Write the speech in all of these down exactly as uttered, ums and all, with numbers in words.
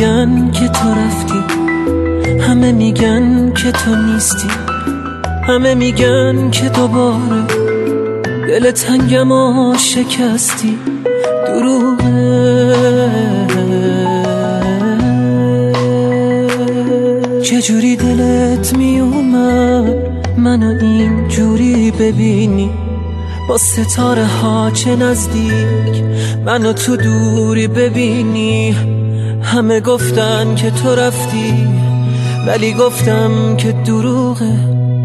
میگن که تو رفتی، همه میگن که تو نیستی، همه میگن که دوباره دل تنگم و شکستی. دروغه، چجوری دلت میومد منو اینجوری ببینی، با ستاره ها چه نزدیک منو تو دوری ببینی. همه گفتن که تو رفتی، ولی گفتم که دروغه.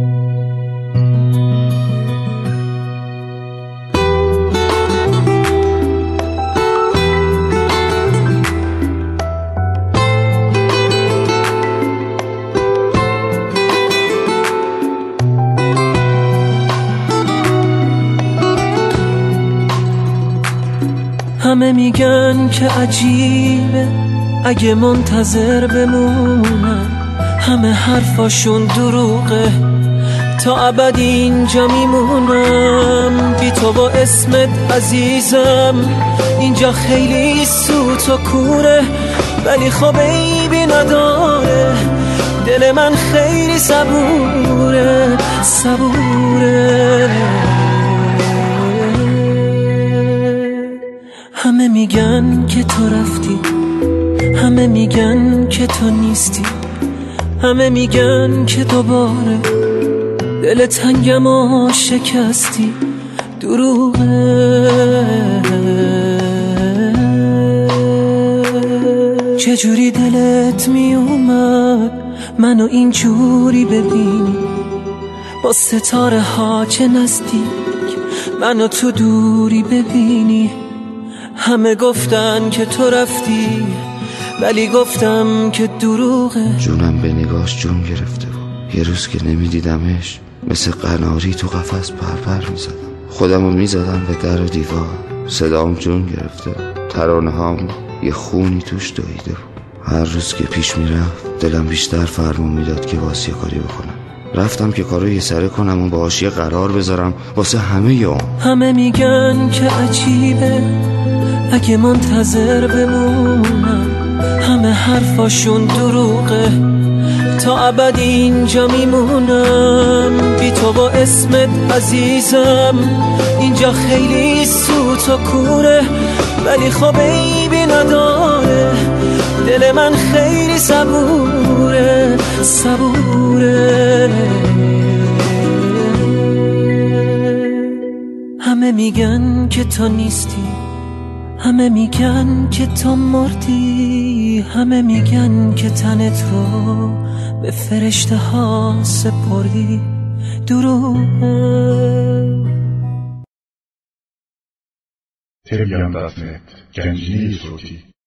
همه میگن که عجیبه اگه منتظر بمونم، همه حرفاشون دروغه، تا ابد اینجا میمونم بی تو با اسمت عزیزم. اینجا خیلی سوت و کوره، ولی خب عیبی نداره، دل من خیلی صبوره صبوره. همه میگن که تو رفتی، همه میگن که تو نیستی، همه میگن که دوباره دل تنگم و شکستی. دروغه، چجوری دلت میومد منو اینجوری ببینی، با ستاره ها چه نزدیک منو تو دوری ببینی. همه گفتن که تو رفتی، ولی گفتم که دروغه. جونم به نگاش جون گرفته بود، یه روز که نمیدیدمش مثل قناری تو قفس پرپر میزدم، خودمو میزدم به در و دیوار. صدام جون گرفته بود، ترانه هام یه خونی توش دویده بود. هر روز که پیش میرفت دلم بیشتر فرمون میداد که واسه کاری بکنم. رفتم که کارو یه سره کنم و باهاش یه قرار بذارم واسه همه یوم. همه میگن که عجیبه اگه منتظر بمونم، همه حرفاشون دروغه، تا ابد اینجا میمونم بی تو با اسمت عزیزم. اینجا خیلی سوت و کوره، ولی خب عیبی نداره، دل من خیلی صبوره صبوره. همه میگن که تو نیستی، همه میگن که تو مردی، همه میگن که تنت رو به فرشته ها سپردی. دروغه. تلگرام دات نت گنجینه صوتی